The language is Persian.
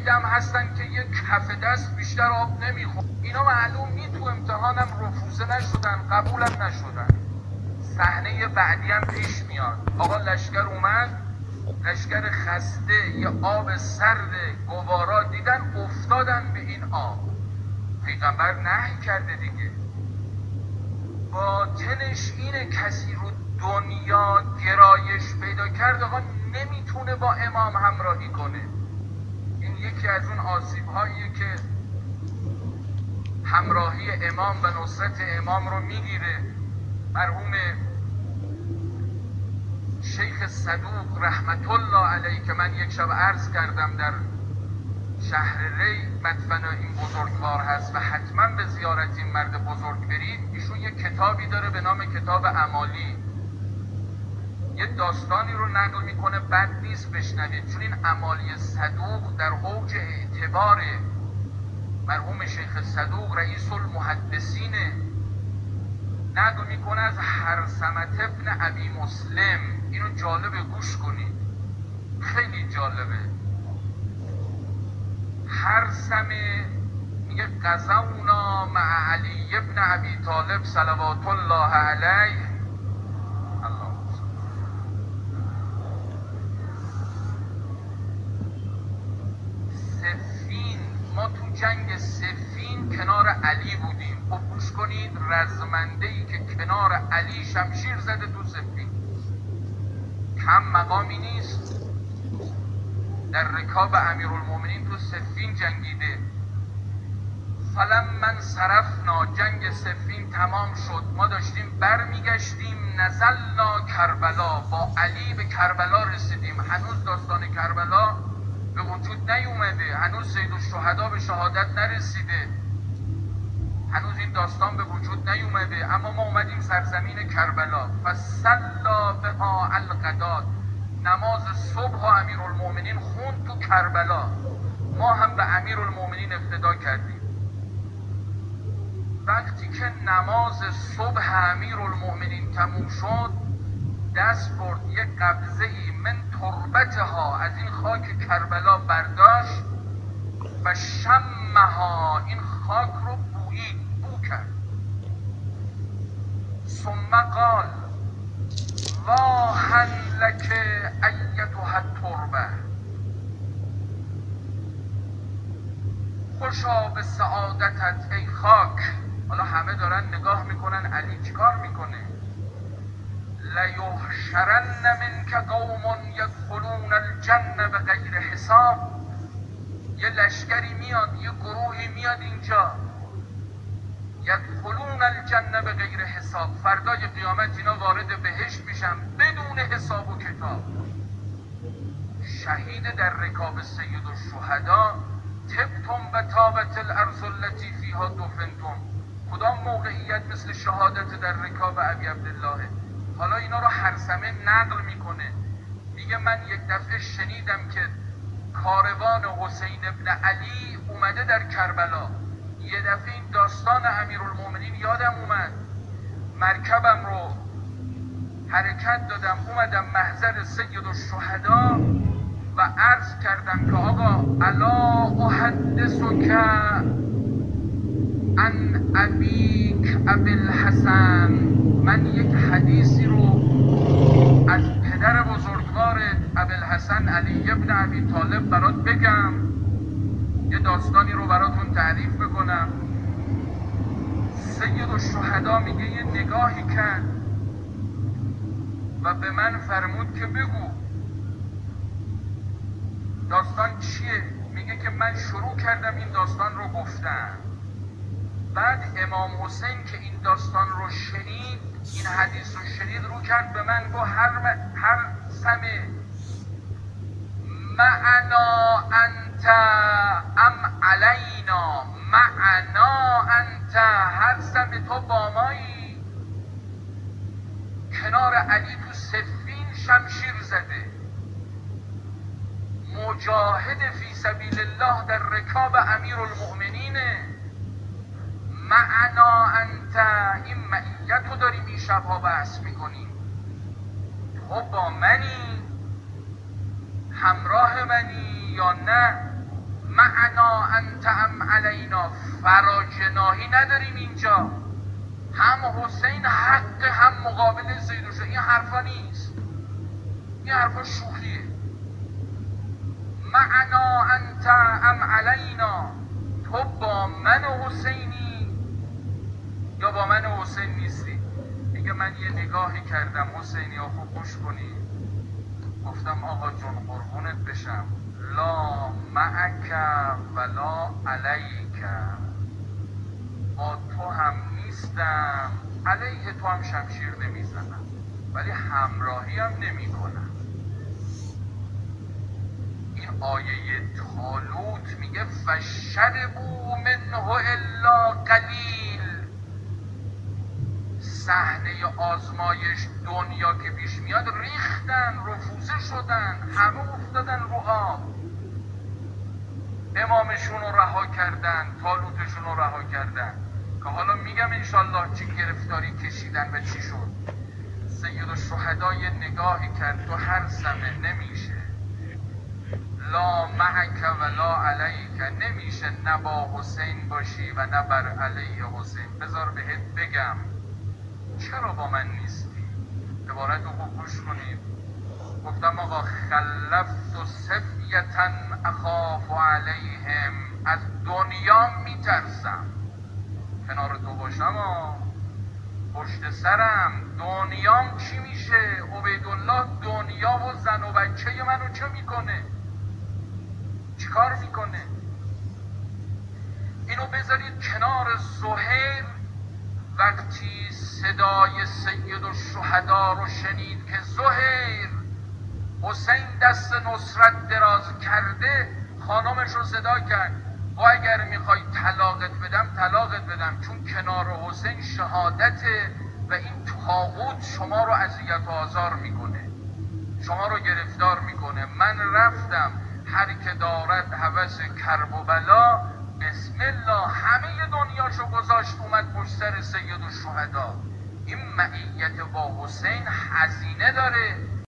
عده‌ام هستن که یک کف دست بیشتر آب نمیخورن. اینا معلوم نی تو امتحانم رفوزه نشدن، قبولم نشدن. صحنه بعدی هم پیش میاد. آقا لشکر اومد، لشکر خسته یه آب سرد گوارا دیدن، افتادن به این آب. پیغمبر نهی کرده دیگه. باطنش اینه کسی رو دنیا گرایش پیدا کرد آقا نمیتونه با امام همراهی کنه. این یکی از اون آسیب هاییه که همراهی امام و نصرت امام رو میگیره. مرحوم شیخ صدوق رحمت الله علیه که من یک شب عرض کردم در شهر ری مدفن این بزرگوار هست و حتما به زیارت این مرد بزرگ برید. ایشون یک کتابی داره به نام کتاب اعمالی، یه داستانی رو نقل میکنه، بد نیست بشنوید، چون این اعمالی صدوق در اوج اعتبار مرحوم شیخ صدوق رئیس المحدثین، نقل میکنه از هرثمة ابن ابی مسلم. اینو جالبه گوش کنید، خیلی جالبه. هرثمه میگه غزونا مع علی ابن ابی طالب صلوات الله علیه. سفین، ما تو جنگ سفین کنار علی بودیم. خب گوش کنید، رزمنده‌ای که کنار علی شمشیر زده تو سفین، کم مقامی نیست. در رکاب امیرالمومنین تو سفین جنگیده. فلما انصرفنا، جنگ سفین تمام شد، ما داشتیم برمیگشتیم، نزلنا کربلا، با علی به کربلا رسیدیم. هنوز داستان کربلا به وجود نیومده، هنوز سید الشهدا به شهادت نرسیده، هنوز این داستان به وجود نیومده، اما ما اومدیم سرزمین کربلا. فصلا بها الغدات، نماز صبح ها امیرالمومنین خوند تو کربلا. ما هم به امیرالمومنین اقتدا کردیم. وقتی که نماز صبح امیرالمومنین تموم شد، دست برد یک قبضه ای من تربتها، از این خاک کربلا برداشت و شمها، این خاک رو بویید، بو کرد. ثم قال واهن لک ایتها التربه، خوشا به سعادتت ای خاک. حالا همه دارن نگاه میکنن علی چیکار میکنه. لیحشرن منک قوم یدخلون الجنه بغیر حساب، یه لشکری میاد، یه گروهی میاد اینجا، یدخلون الجنه بغیر حساب، فردای قیامت اینا وارد بهشت میشن بدون حساب و کتاب. شهید در رکاب سید الشهدا، تبتم و تابت الارض التي فیها دفنتم، کدام موقعیت مثل شهادت در رکاب ابی عبدالله. حالا اینا رو هرثمه نقل میکنه، میگه من یک دفعه شنیدم که کاروان حسین ابن علی اومده در کربلا. یه دفعه این داستان امیرالمومنین یادم اومد، مرکبم رو حرکت دادم، اومدم محضر سید الشهدا و عرض کردم که آقا الا احدثک عن ابیک ابی الحسن، من یک حدیثی رو از پدر بزرگوارت ابوالحسن علی ابن ابی طالب برات بگم، یه داستانی رو براتون تعریف بکنم. سید الشهدا میگه یه نگاهی کرد و به من فرمود که بگو داستان چیه. میگه که من شروع کردم این داستان رو گفتم، بعد امام حسین که این داستان رو شنید، این حدیث رو شنید، رو کرد به من گفت هر سمه معنا انت ام علینا، معنا انت، هر سمه تو با مایی. کنار علی تو سفین شمشیر زده، مجاهد فی سبیل الله در رکاب امیرالمؤمنینه. معنا انت، این معیت رو داریم این شبها بحث میکنیم، تو با منی، همراه منی یا نه. معنا انت ام علینا، فراجناهی نداریم اینجا، هم حسین حق هم مقابل سید الشهدا. این حرفا نیست، این حرفا شوخیه. معنا انت ام علینا، تو با من حسینی یا با من حسین نیستی. میگه من یه نگاهی کردم حسینی ها، خوب گوش کنی، گفتم آقا جون قربونت بشم، لا معک ولا علیک، با تو هم نیستم، علیه تو هم شمشیر نمیزنم، ولی همراهی هم نمی کنم. این آیه طالوت میگه فشربوا منه الا قلیل. صحنه آزمایش دنیا که پیش میاد ریختن، رفوزه شدن، همه افتادن رو آب، امامشون رو رها کردن، طالوتشون رو رها کردن، که حالا میگم انشالله چی گرفتاری کشیدن و چی شد. سید الشهدا یه نگاهی کرد تو هر سمه نمیشه، لا معک ولا علیک، نمیشه نه با حسین باشی و نه بر علیه حسین. بذار بهت بگم چرا با من نیستی. عبارت رو خوب گوش کنید. گفتم آقا خلفت سفیتا اخاف علیهم، از دنیا میترسم، کنار تو باشم پشت سرم دنیام چی میشه. عبیدالله دنیا و زن و بچه منو چه میکنه، چیکار میکنه. اینو بذارید کنار. زهیر وقتی صدای سید الشهدا رو شنید که زهیر حسین دست نصرت دراز کرده، خانمش رو صدا کرد و اگر میخوای طلاقت بدم چون کنار حسین شهادته و این طاغوت شما رو اذیت و آزار میکنه، شما رو گرفتار میکنه. من رفتم، هر که دارد هوس کرب و بلا، بسم الله همه دنیاشو گذاشت اومد پشت سر سید الشهدا. این معیت با حسین هزینه داره.